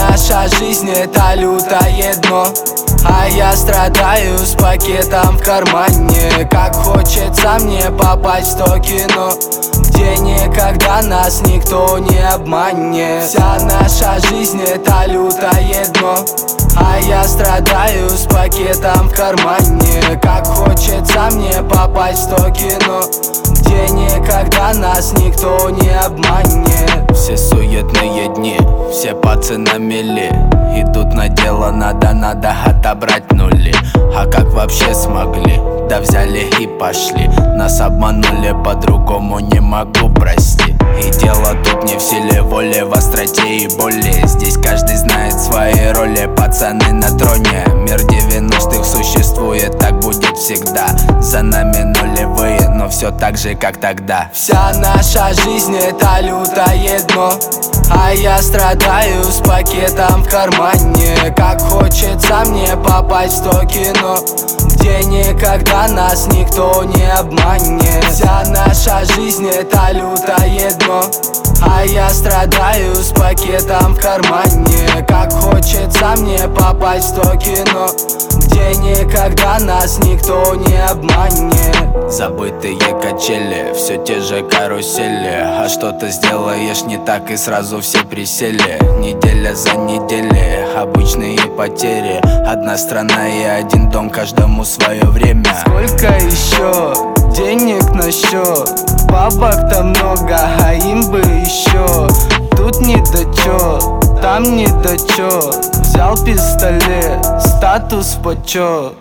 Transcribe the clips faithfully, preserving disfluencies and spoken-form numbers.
наша жизнь это лютое дно, а я страдаю с пакетом в кармане. Как хочется мне попасть в то кино, где никогда нас никто не обманет. Вся наша жизнь это лютое дно, а я страдаю с пакетом в кармане. Как хочется мне попасть в то кино, где никогда нас никто не обманет. Все суетные дни, все пацы на мели, идут на дело, надо, надо отобрать нули. А как вообще смогли? Да взяли и пошли. Нас обманули, по-другому не могу, прости. И дело тут не в силе воли, в остроте и боли. Здесь каждый знает свои роли, пацаны на троне. Мир девяностых существует, так будет всегда. За нами нулевые, но все так же, как тогда. Вся наша жизнь это лютое дно, а я страдаю с пакетом в кармане. Как хочется мне попасть в то кино, где никогда нас никто не обманет. Вся наша жизнь это лютое дно, а я страдаю с пакетом в кармане. Как хочется мне попасть в то кино, где никогда нас никто не обманет. Забытые качели, все те же карусели. А что ты сделаешь не так, и сразу все присели. Неделя за неделей, обычные потери. Одна страна и один дом, каждому свое время. Сколько еще денег на счет? Бабок-то много, а им бы еще. Тут не до чё, там не до чё. Взял пистолет, статус почет.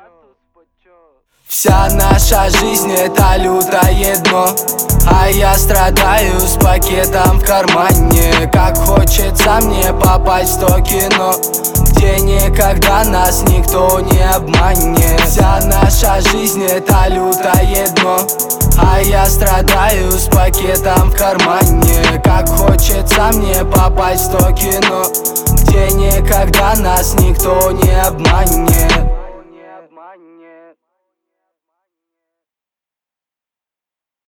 Вся наша жизнь это лютое дно, а я страдаю с пакетом в кармане. Как хочется мне попасть в то кино, где никогда нас никто не обманет. Вся наша жизнь это лютое дно, а я страдаю с пакетом в кармане. Как хочется мне попасть в то кино, где никогда нас никто не обманет.